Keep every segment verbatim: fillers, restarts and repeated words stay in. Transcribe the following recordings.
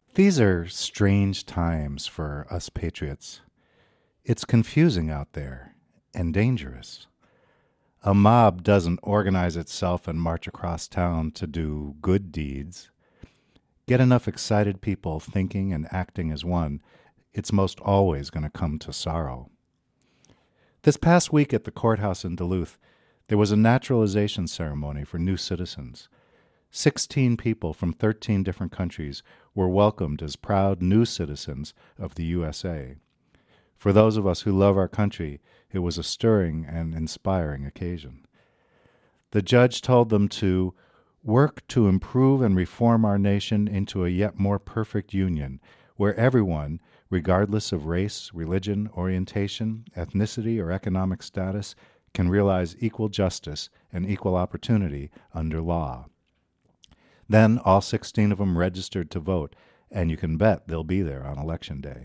These are strange times for us patriots. It's confusing out there and dangerous. A mob doesn't organize itself and march across town to do good deeds. Get enough excited people thinking and acting as one, it's most always going to come to sorrow. This past week at the courthouse in Duluth, there was a naturalization ceremony for new citizens. Sixteen people from thirteen different countries were welcomed as proud new citizens of the U S A. For those of us who love our country, it was a stirring and inspiring occasion. The judge told them to work to improve and reform our nation into a yet more perfect union, where everyone, regardless of race, religion, orientation, ethnicity, or economic status, can realize equal justice and equal opportunity under law. Then all sixteen of them registered to vote, and you can bet they'll be there on Election Day.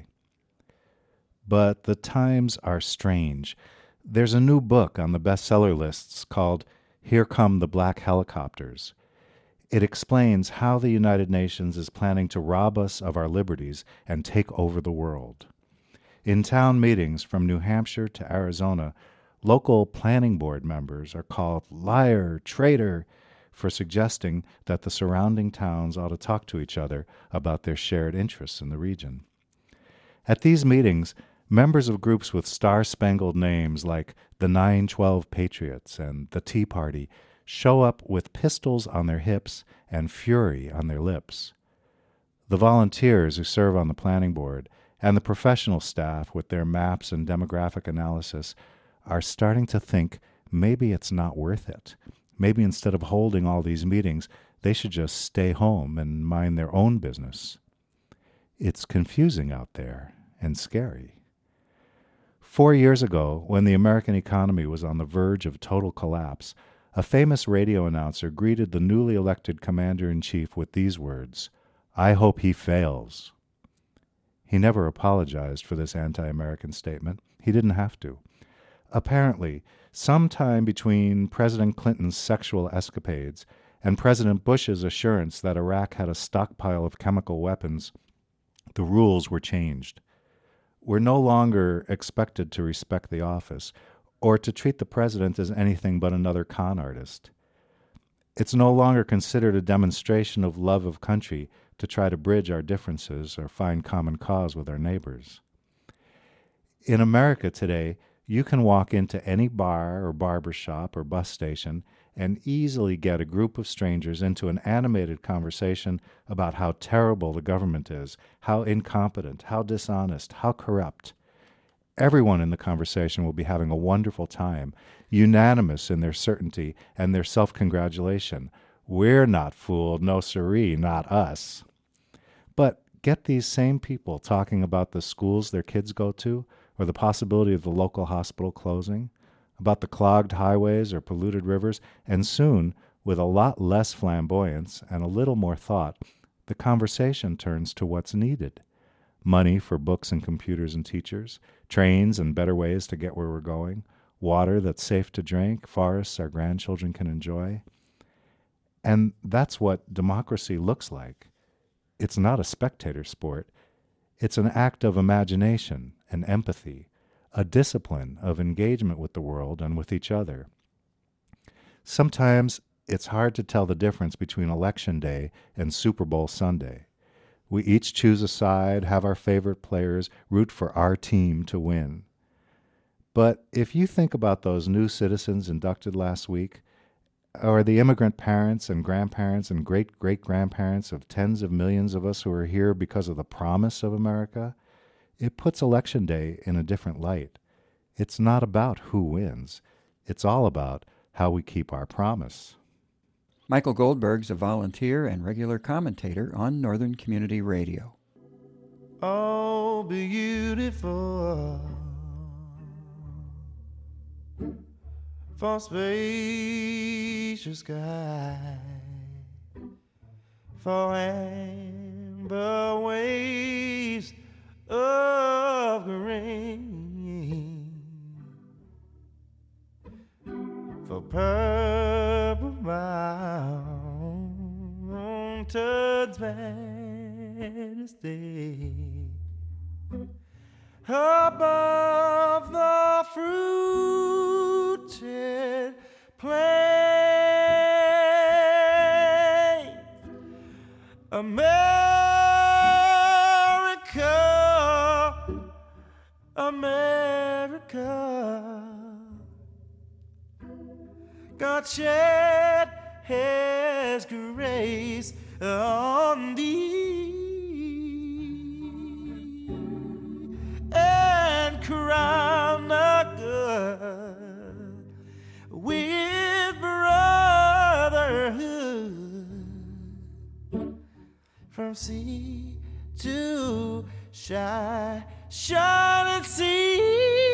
But the times are strange. There's a new book on the bestseller lists called Here Come the Black Helicopters. It explains how the United Nations is planning to rob us of our liberties and take over the world. In town meetings from New Hampshire to Arizona, local planning board members are called liar, traitor, for suggesting that the surrounding towns ought to talk to each other about their shared interests in the region. At these meetings, members of groups with star-spangled names like the nine twelve Patriots and the Tea Party show up with pistols on their hips and fury on their lips. The volunteers who serve on the planning board and the professional staff with their maps and demographic analysis are starting to think maybe it's not worth it. Maybe instead of holding all these meetings, they should just stay home and mind their own business. It's confusing out there and scary. Four years ago, when the American economy was on the verge of total collapse, a famous radio announcer greeted the newly elected commander-in-chief with these words, "I hope he fails." He never apologized for this anti-American statement. He didn't have to. Apparently, sometime between President Clinton's sexual escapades and President Bush's assurance that Iraq had a stockpile of chemical weapons, the rules were changed. We're no longer expected to respect the office or to treat the president as anything but another con artist. It's no longer considered a demonstration of love of country to try to bridge our differences or find common cause with our neighbors. In America today, you can walk into any bar or barber shop or bus station and easily get a group of strangers into an animated conversation about how terrible the government is, how incompetent, how dishonest, how corrupt. Everyone in the conversation will be having a wonderful time, unanimous in their certainty and their self-congratulation. We're not fooled, no siree, not us. But get these same people talking about the schools their kids go to, or the possibility of the local hospital closing, about the clogged highways or polluted rivers, and soon, with a lot less flamboyance and a little more thought, the conversation turns to what's needed. Money for books and computers and teachers, trains and better ways to get where we're going, water that's safe to drink, forests our grandchildren can enjoy. And that's what democracy looks like. It's not a spectator sport. It's an act of imagination and empathy, a discipline of engagement with the world and with each other. Sometimes it's hard to tell the difference between Election Day and Super Bowl Sunday. We each choose a side, have our favorite players, root for our team to win. But if you think about those new citizens inducted last week, or the immigrant parents and grandparents and great-great-grandparents of tens of millions of us who are here because of the promise of America, it puts Election Day in a different light. It's not about who wins. It's all about how we keep our promise. Michael Goldberg's a volunteer and regular commentator on Northern Community Radio. Oh, beautiful for spacious sky, for amber waves of green, for purple mountains vast this day. Above the fruited plain, America, America, God shed His grace on thee and crown the good with brotherhood from sea to shine, shining sea.